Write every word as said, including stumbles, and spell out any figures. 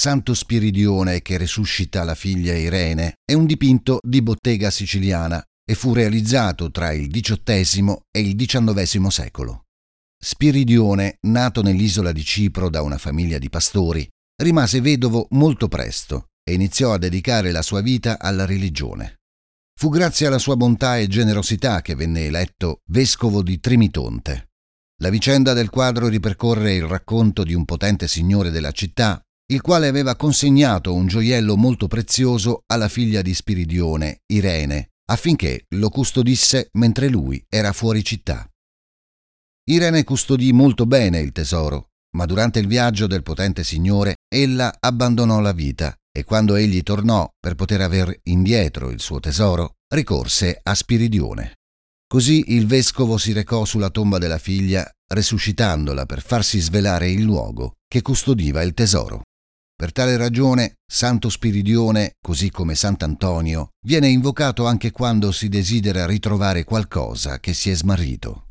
Santo Spiridione che resuscita la figlia Irene è un dipinto di bottega siciliana e fu realizzato tra il diciottesimo e il diciannovesimo secolo. Spiridione, nato nell'isola di Cipro da una famiglia di pastori, rimase vedovo molto presto e iniziò a dedicare la sua vita alla religione. Fu grazie alla sua bontà e generosità che venne eletto vescovo di Trimitonte. La vicenda del quadro ripercorre il racconto di un potente signore della città, il quale aveva consegnato un gioiello molto prezioso alla figlia di Spiridione, Irene, affinché lo custodisse mentre lui era fuori città. Irene custodì molto bene il tesoro, ma durante il viaggio del potente signore ella abbandonò la vita e quando egli tornò per poter aver indietro il suo tesoro, ricorse a Spiridione. Così il vescovo si recò sulla tomba della figlia, resuscitandola per farsi svelare il luogo che custodiva il tesoro. Per tale ragione, Santo Spiridione, così come Sant'Antonio, viene invocato anche quando si desidera ritrovare qualcosa che si è smarrito.